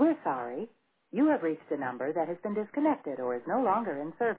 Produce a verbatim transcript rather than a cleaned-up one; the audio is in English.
We're sorry. You have reached a number that has been disconnected or is no longer in service.